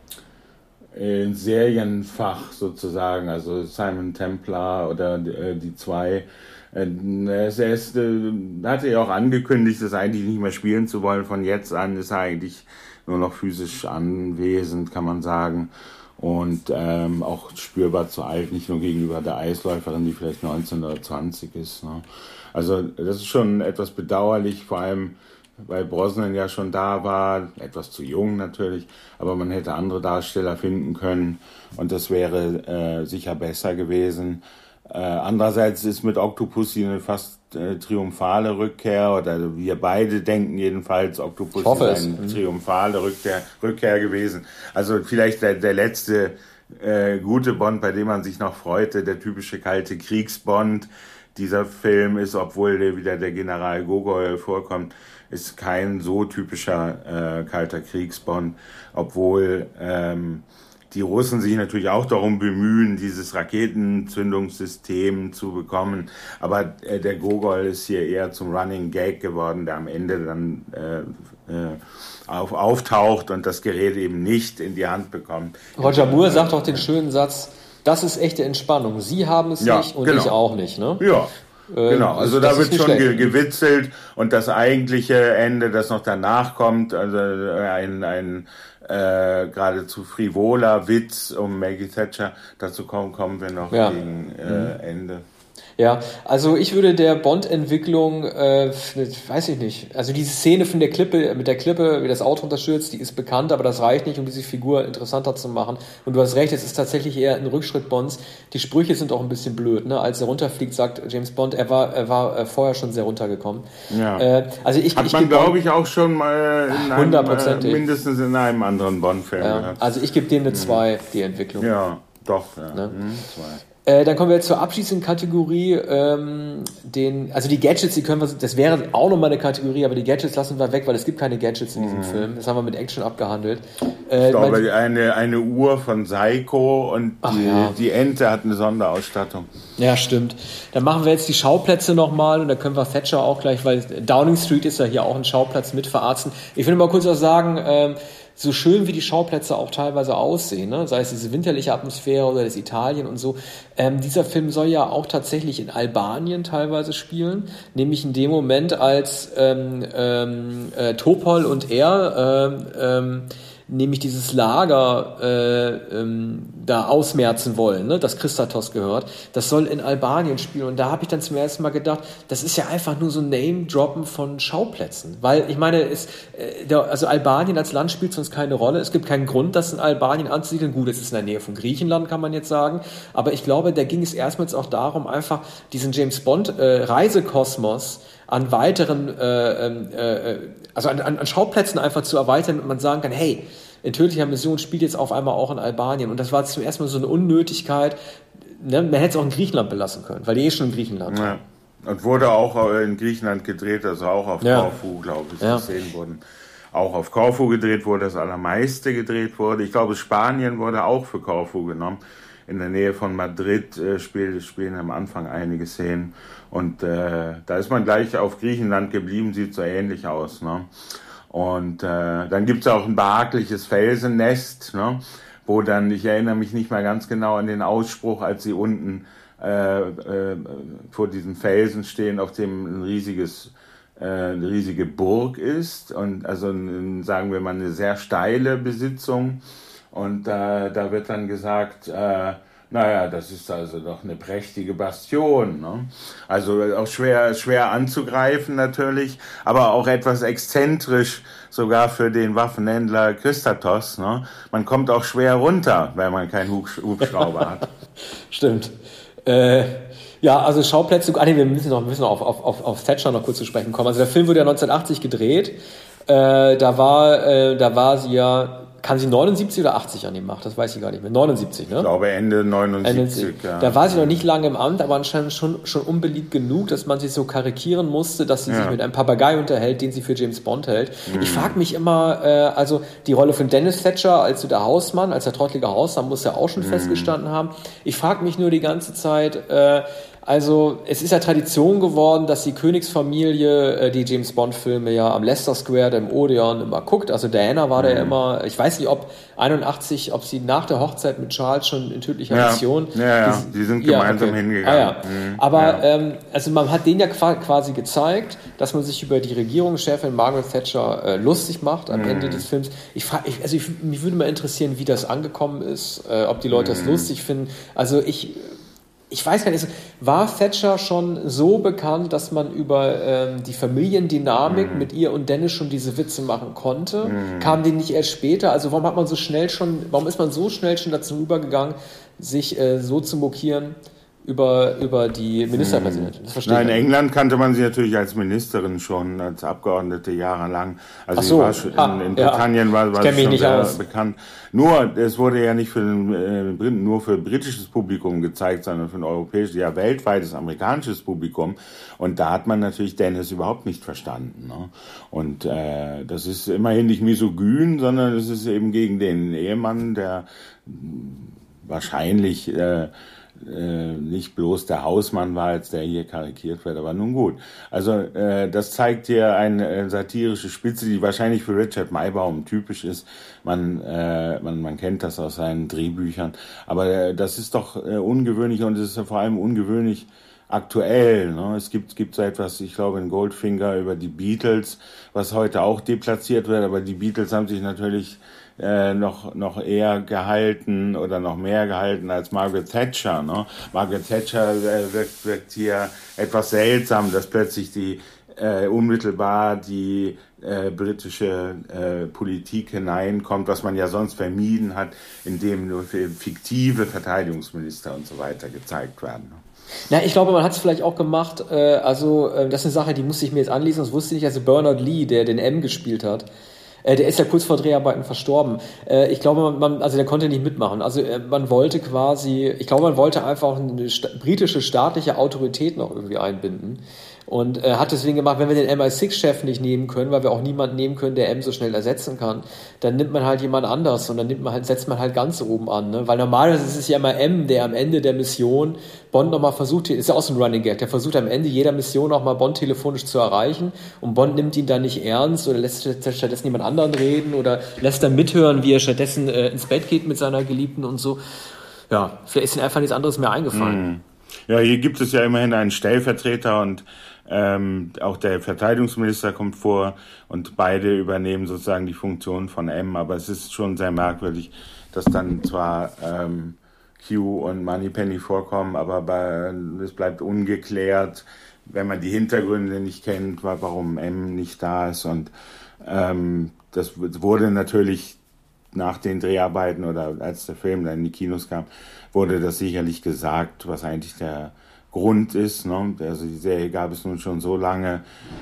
in Serienfach sozusagen, also Simon Templar oder äh, die zwei. Äh, er ist, er ist, äh, hatte ja auch angekündigt, das eigentlich nicht mehr spielen zu wollen. Von jetzt an ist er eigentlich nur noch physisch anwesend, kann man sagen. Und ähm, auch spürbar zu alt, nicht nur gegenüber der Eisläuferin, die vielleicht neunzehn oder zwanzig ist. Ne? Also das ist schon etwas bedauerlich, vor allem weil Brosnan ja schon da war, etwas zu jung natürlich, aber man hätte andere Darsteller finden können und das wäre äh, sicher besser gewesen. Äh, andererseits ist mit Octopussy eine fast äh, triumphale Rückkehr, oder wir beide denken jedenfalls, Octopussy ist eine triumphale Rückkehr, Rückkehr gewesen. Also vielleicht der, der letzte äh, gute Bond, bei dem man sich noch freute, der typische kalte Kriegsbond. Dieser Film ist, obwohl der wieder der General Gogol vorkommt, ist kein so typischer äh, kalter Kriegsbond, obwohl ähm, die Russen sich natürlich auch darum bemühen, dieses Raketenzündungssystem zu bekommen. Aber äh, der Gogol ist hier eher zum Running Gag geworden, der am Ende dann äh, äh, auf, auftaucht und das Gerät eben nicht in die Hand bekommt. Roger Moore sagt auch den schönen Satz, das ist echte Entspannung. Sie haben es ja, nicht und genau. Ich auch nicht. Ne? Ja. Genau, also da wird schon ge- gewitzelt und das eigentliche Ende, das noch danach kommt, also ein, ein äh, geradezu frivoler Witz um Maggie Thatcher, dazu kommen, kommen wir noch ja. gegen äh, mhm. Ende. Ja, also ich würde der Bond-Entwicklung, äh, weiß ich nicht, also diese Szene von der Klippe, mit der Klippe, wie das Auto runterstürzt, die ist bekannt, aber das reicht nicht, um diese Figur interessanter zu machen. Und du hast recht, es ist tatsächlich eher ein Rückschritt Bonds. Die Sprüche sind auch ein bisschen blöd, ne? Als er runterfliegt, sagt James Bond, er war, er war vorher schon sehr runtergekommen. Ja. Äh, also ich, Hat ich man, glaube ich, auch schon mal in einem, hundertprozentig. Äh, mindestens in einem anderen Bond-Film ja. gehabt. Also ich gebe dem eine zwei, die Entwicklung. Ja, doch, ja. Ne? Mhm, zwei. Äh, dann kommen wir jetzt zur abschließenden Kategorie, ähm, den, also die Gadgets, die können wir, das wäre auch nochmal eine Kategorie, aber die Gadgets lassen wir weg, weil es gibt keine Gadgets in diesem mhm. Film. Das haben wir mit Action abgehandelt. Äh, ich glaube, mein, eine, eine Uhr von Seiko und ach, die, ja. die Ente hat eine Sonderausstattung. Ja, stimmt. Dann machen wir jetzt die Schauplätze nochmal und da können wir Thatcher auch gleich, weil Downing Street ist ja hier auch ein Schauplatz mit verarzten. Ich will mal kurz was sagen, ähm, so schön wie die Schauplätze auch teilweise aussehen, ne? Sei es diese winterliche Atmosphäre oder das Italien und so, ähm, dieser Film soll ja auch tatsächlich in Albanien teilweise spielen, nämlich in dem Moment, als ähm, ähm, äh, Topol und er ähm, ähm, nämlich dieses Lager äh, ähm, da ausmerzen wollen, ne, das Christatos gehört, das soll in Albanien spielen. Und da habe ich dann zum ersten Mal gedacht, das ist ja einfach nur so Name-Droppen von Schauplätzen. Weil ich meine, es, äh, der, also Albanien als Land spielt sonst keine Rolle. Es gibt keinen Grund, das in Albanien anzusiedeln. Gut, es ist in der Nähe von Griechenland, kann man jetzt sagen. Aber ich glaube, da ging es erstmals auch darum, einfach diesen James Bond äh, Reisekosmos an weiteren, äh, äh, also an, an Schauplätzen einfach zu erweitern und man sagen kann, hey, in tödlicher Mission spielt jetzt auf einmal auch in Albanien. Und das war zum ersten Mal so eine Unnötigkeit. Ne? Man hätte es auch in Griechenland belassen können, weil die eh schon in Griechenland ja. Und wurde auch in Griechenland gedreht, also auch auf ja. Korfu, glaube ich. Ja. Die Szenen wurden auch auf Korfu gedreht, wo das allermeiste gedreht wurde. Ich glaube, Spanien wurde auch für Korfu genommen. In der Nähe von Madrid äh, spielen, spielen am Anfang einige Szenen. Und äh, da ist man gleich auf Griechenland geblieben, sieht so ähnlich aus. Ne? Und äh, dann gibt's auch ein behagliches Felsennest, ne? Wo dann, ich erinnere mich nicht mal ganz genau an den Ausspruch, als sie unten äh, äh, vor diesem Felsen stehen, auf dem ein riesiges, äh, eine riesige Burg ist. Und also ein, sagen wir mal eine sehr steile Besitzung. Und äh, da wird dann gesagt, äh, Naja, das ist also doch eine prächtige Bastion, ne? Also auch schwer, schwer anzugreifen natürlich, aber auch etwas exzentrisch sogar für den Waffenhändler Christatos, ne? Man kommt auch schwer runter, wenn man keinen Hubschrauber hat. Stimmt. Äh, ja, also Schauplätze, ah, nee, wir müssen noch, müssen noch auf, auf, auf, auf Thatcher noch kurz zu sprechen kommen. Also der Film wurde ja neunzehnhundertachtzig gedreht. Äh, da war, äh, da war sie ja, kann sie neunundsiebzig oder achtzig an dem macht, das weiß ich gar nicht mehr. neunundsiebzig, ne? Ich glaube Ende neunundsiebzig, Ende, ja. Da war sie noch nicht lange im Amt, aber anscheinend schon, schon unbeliebt genug, dass man sich so karikieren musste, dass sie ja. sich mit einem Papagei unterhält, den sie für James Bond hält. Mhm. Ich frage mich immer, äh, also die Rolle von Dennis Thatcher als so der Hausmann, als der trottelige Hausmann, muss ja auch schon mhm. festgestanden haben. Ich frage mich nur die ganze Zeit, äh, also es ist ja Tradition geworden, dass die Königsfamilie äh, die James-Bond-Filme ja am Leicester Square, dem Odeon, immer guckt. Also Diana war mhm. da ja immer, ich weiß nicht, ob einundachtzig, ob sie nach der Hochzeit mit Charles schon in tödlicher ja. Mission... Ja, ja, die, die sind gemeinsam okay. hingegangen. Ah, ja. Mhm. Aber ja. Ähm, also man hat denen ja quasi gezeigt, dass man sich über die Regierungschefin Margaret Thatcher äh, lustig macht am mhm. Ende des Films. Ich frage, ich, also ich, mich würde mal interessieren, wie das angekommen ist, äh, ob die Leute mhm. das lustig finden. Also ich... Ich weiß gar nicht, war Thatcher schon so bekannt, dass man über ähm, die Familiendynamik mm. mit ihr und Dennis schon diese Witze machen konnte? Mm. Kam die nicht erst später? Also warum hat man so schnell schon, warum ist man so schnell schon dazu übergegangen, sich äh, so zu mokieren über, über die Ministerpräsidentin? Das verstehe Nein, ich in England kannte man sie natürlich als Ministerin schon, als Abgeordnete jahrelang. Also Ach so. sie war schon, ah, in, in ja. Britannien war, war sie schon sehr aus. bekannt. Nur, es wurde ja nicht für den, äh, nur für britisches Publikum gezeigt, sondern für ein europäisches, ja weltweites amerikanisches Publikum. Und da hat man natürlich Dennis überhaupt nicht verstanden. Ne? Und äh, das ist immerhin nicht misogyn, sondern es ist eben gegen den Ehemann, der wahrscheinlich äh, Äh, nicht bloß der Hausmann war, als der hier karikiert wird, aber nun gut. Also äh, das zeigt hier eine äh, satirische Spitze, die wahrscheinlich für Richard Maybaum typisch ist. Man, äh, man, man kennt das aus seinen Drehbüchern. Aber äh, das ist doch äh, ungewöhnlich und es ist ja vor allem ungewöhnlich aktuell. Ne? Es gibt, gibt so etwas, ich glaube in Goldfinger über die Beatles, was heute auch deplatziert wird, aber die Beatles haben sich natürlich Äh, noch noch eher gehalten oder noch mehr gehalten als Margaret Thatcher. Ne? Margaret Thatcher äh, wirkt, wirkt hier etwas seltsam, dass plötzlich die äh, unmittelbar die äh, britische äh, Politik hineinkommt, was man ja sonst vermieden hat, indem nur fiktive Verteidigungsminister und so weiter gezeigt werden. Na, ich glaube, man hat es vielleicht auch gemacht, äh, also äh, das ist eine Sache, die musste ich mir jetzt anlesen, das wusste ich nicht, also Bernard Lee, der den M gespielt hat, der ist ja kurz vor Dreharbeiten verstorben. Ich glaube, man, man, also der konnte nicht mitmachen. Also man wollte quasi, ich glaube, man wollte einfach eine sta- britische staatliche Autorität noch irgendwie einbinden. Und äh, hat deswegen gemacht, wenn wir den M I sechs Chef nicht nehmen können, weil wir auch niemanden nehmen können, der M so schnell ersetzen kann, dann nimmt man halt jemand anders und dann nimmt man halt, setzt man halt ganz oben an. Ne? Weil normalerweise ist es ja immer M, der am Ende der Mission Bond nochmal versucht, ist ja auch so ein Running Gag, der versucht am Ende jeder Mission nochmal Bond telefonisch zu erreichen und Bond nimmt ihn dann nicht ernst oder lässt stattdessen jemand anderen reden oder lässt dann mithören, wie er stattdessen äh, ins Bett geht mit seiner Geliebten und so. Ja, vielleicht ist ihnen einfach nichts anderes mehr eingefallen. Ja, hier gibt es ja immerhin einen Stellvertreter und Ähm, auch der Verteidigungsminister kommt vor und beide übernehmen sozusagen die Funktion von M, aber es ist schon sehr merkwürdig, dass dann zwar ähm, Q und Moneypenny vorkommen, aber bei, es bleibt ungeklärt, wenn man die Hintergründe nicht kennt, warum M nicht da ist und ähm, das wurde natürlich nach den Dreharbeiten oder als der Film dann in die Kinos kam, wurde das sicherlich gesagt, was eigentlich der Grund ist. Ne? Also die Serie gab es nun schon so lange,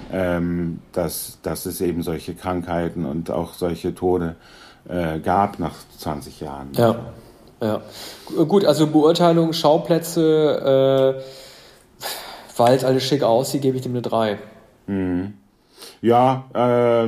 ähm, dass, dass es eben solche Krankheiten und auch solche Tode äh, gab nach zwanzig Jahren. Ja, ja. Gut, also Beurteilung, Schauplätze, äh, weil es alles schick aussieht, gebe ich dem eine drei. Mhm. Ja, äh,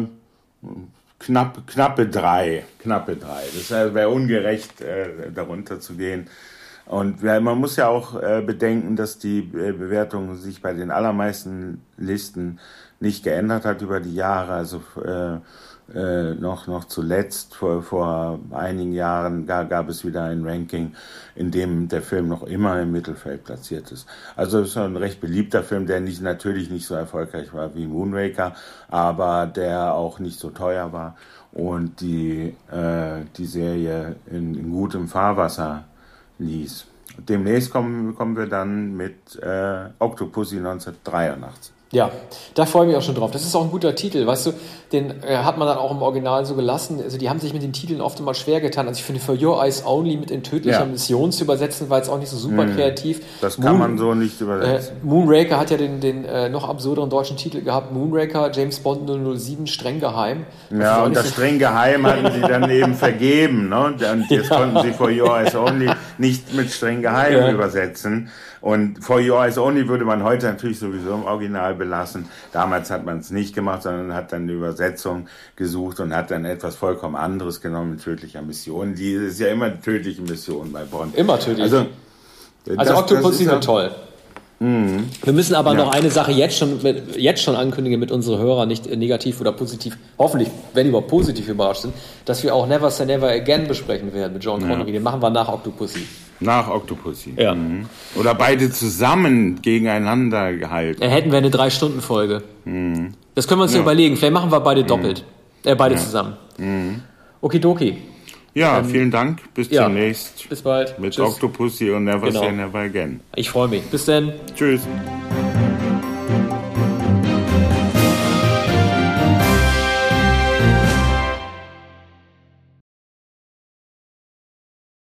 knapp, knappe drei, knappe drei. Das wäre ungerecht, äh, darunter zu gehen. Und man muss ja auch äh, bedenken, dass die äh, Bewertung sich bei den allermeisten Listen nicht geändert hat über die Jahre. Also äh, äh, noch noch zuletzt, vor, vor einigen Jahren, gab, gab es wieder ein Ranking, in dem der Film noch immer im Mittelfeld platziert ist. Also es ist ein recht beliebter Film, der nicht, natürlich nicht so erfolgreich war wie Moonraker, aber der auch nicht so teuer war und die, äh, die Serie in, in gutem Fahrwasser ließ. demnächst kommen, kommen wir dann mit äh, Octopussy neunzehnhundertdreiundachtzig. Ja, da freue ich mich auch schon drauf. Das ist auch ein guter Titel, weißt du, den äh, hat man dann auch im Original so gelassen. Also die haben sich mit den Titeln oft immer schwer getan. Also ich finde, For Your Eyes Only mit In tödlicher ja. Mission zu übersetzen, war jetzt auch nicht so super mm, kreativ. Das kann Moon, man so nicht übersetzen. Äh, Moonraker hat ja den, den äh, noch absurderen deutschen Titel gehabt. Moonraker, James Bond null null sieben, streng geheim. Das ja, und das streng geheim hatten sie dann eben vergeben. Ne? Und jetzt ja. konnten sie For Your Eyes Only nicht mit streng geheim ja. übersetzen. Und For Your Eyes Only würde man heute natürlich sowieso im Original belassen. Damals hat man es nicht gemacht, sondern hat dann eine Übersetzung gesucht und hat dann etwas vollkommen anderes genommen, tödlicher Mission. Die ist ja immer eine tödliche Mission bei Bond. Immer tödlich. Also, also Octopussy wird toll. Mhm. Wir müssen aber ja. noch eine Sache jetzt schon, jetzt schon ankündigen, mit unseren Hörern nicht negativ oder positiv, hoffentlich, wenn überhaupt positiv überrascht sind, dass wir auch Never Say Never Again besprechen werden mit John Connery. Ja. Den machen wir nach Octopussy. Nach Octopussy. Ja. Mhm. Oder beide zusammen gegeneinander gehalten. Da hätten wir eine drei-Stunden-Folge. Mhm. Das können wir uns ja überlegen. Vielleicht machen wir beide mhm. doppelt. Äh, beide ja. zusammen. Mhm. Okidoki. Ja, ähm, vielen Dank. Bis ja. demnächst. Bis bald. Mit Tschüss. Octopussy und Never genau. Say Never Again. Ich freue mich. Bis dann. Tschüss.